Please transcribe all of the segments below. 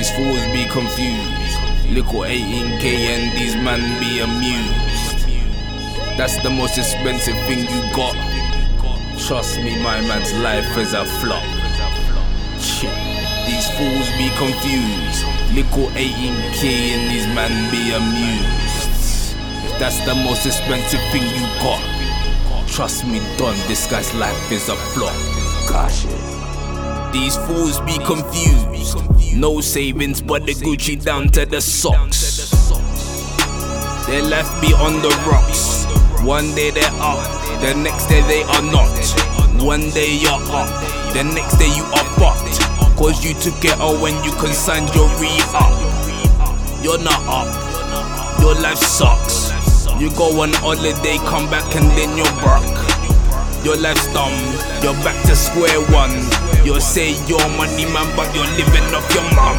These fools be confused. Little 18k and these man be amused. That's the most expensive thing you got. Trust me, my man's life is a flop. Shit. These fools be confused. Little 18k and these man be amused. If that's the most expensive thing you got, trust me, Don, this guy's life is a flop. Gosh. These fools be confused. No savings but the Gucci down to the socks. Their life be on the rocks. One day they're up, the next day they are not. One day you're up, the next day you are fucked. Cause you took it all when you consigned your re-up. You're not up, your life sucks. You go on holiday, come back and then you're broke. Your life's dumb, you're back to square one. You say you're money man, but you're living off your mum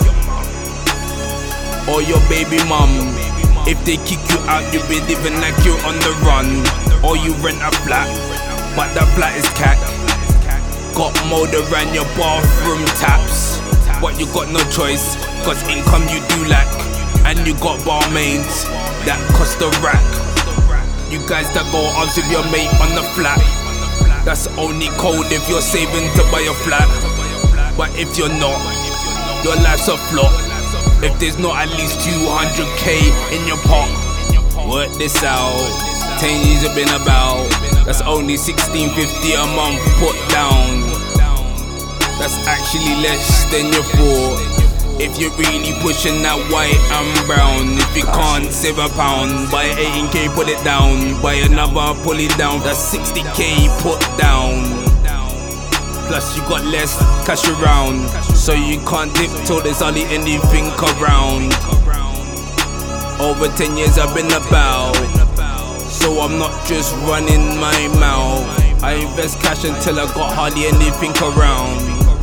or your baby mum. If they kick you out, you'll be living like you're on the run. Or you rent a flat, but that flat is cack. Got mold around your bathroom taps, but you got no choice, cause income you do lack. And you got barmaids that cost a rack. You guys that go out with your mate on the flat, that's only cold if you're saving to buy a flat. But if you're not, your life's a flop. If there's not at least 200k in your pot, work this out. 10 years have been about, that's only 1650 a month put down. That's actually less than you thought. If you're really pushing that white and brown. If you can't save a pound, buy 18k, put it down. Buy another, pull it down. That's 60k put down. Plus you got less cash around, so you can't dip till there's hardly anything around. Over 10 years I've been about, so I'm not just running my mouth. I invest cash until I got hardly anything around.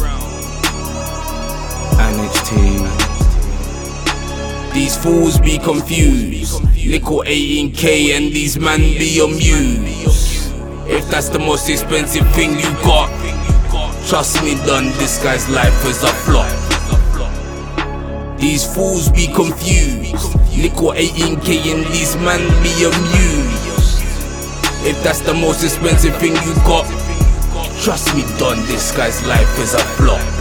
NHT. These fools be confused. Little 18k and these man be amused. If that's the most expensive thing you got, trust me, Don, this guy's life is a flop. These fools be confused. Little 18k and these man be amused. If that's the most expensive thing you got, trust me, Don, this guy's life is a flop.